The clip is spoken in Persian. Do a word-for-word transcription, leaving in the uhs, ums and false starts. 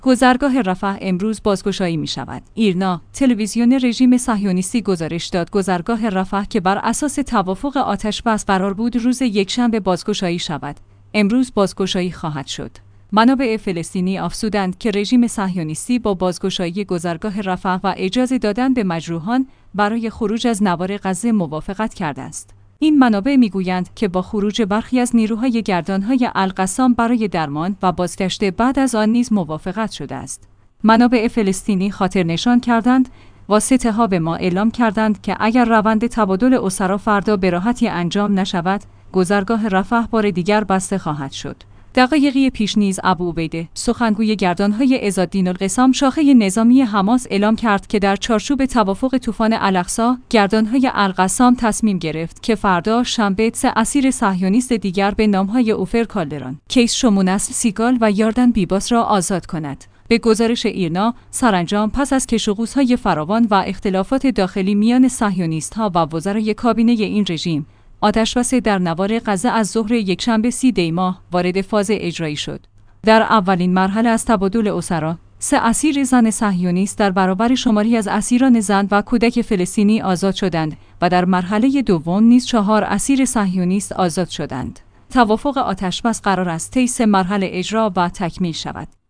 گذرگاه رفح امروز بازگشایی می شود. ایرنا، تلویزیون رژیم صهیونیستی گزارش داد گذرگاه رفح که بر اساس توافق آتش‌بس قرار بود روز یکشنبه بازگشایی شود، امروز بازگشایی خواهد شد. منابع فلسطینی افزودند که رژیم صهیونیستی با بازگشایی گذرگاه رفح و اجازه دادن به مجروحان برای خروج از نوار غزه موافقت کرده است. این منابع میگویند که با خروج برخی از نیروهای گردانهای القسام برای درمان و بازگشت بعد از آن نیز موافقت شده است. منابع فلسطینی خاطر نشان کردند واسطه‌ها به ما اعلام کردند که اگر روند تبادل اسرا فردا به راحتی انجام نشود، گذرگاه رفح بار دیگر بسته خواهد شد. دقایقی پیش نیز ابو عبیده، سخنگوی گردانهای عزالدین القسام شاخه نظامی حماس اعلام کرد که در چارچوب توافق طوفان الاقصی، گردانهای القسام تصمیم گرفت که فردا شنبه سه اسیر صهیونیست دیگر به نامهای اوفر کالدران، کیس شمونس سیگال و یاردن بیباس را آزاد کند. به گزارش ایرنا، سرانجام پس از کش و قوس‌های فراوان و اختلافات داخلی میان صهیونیست‌ها و وزرای کابینه این رژیم، آتش‌بس در نوار غزه از ظهر یکشنبه سی دی ماه وارد فاز اجرایی شد. در اولین مرحله از تبادل اسرا، سه اسیر زن صهیونیست در برابر شماری از اسیران زن و کودک فلسطینی آزاد شدند و در مرحله دوم نیز چهار اسیر صهیونیست آزاد شدند. توافق آتش‌بس قرار است طی سه مرحله اجرا و تکمیل شود.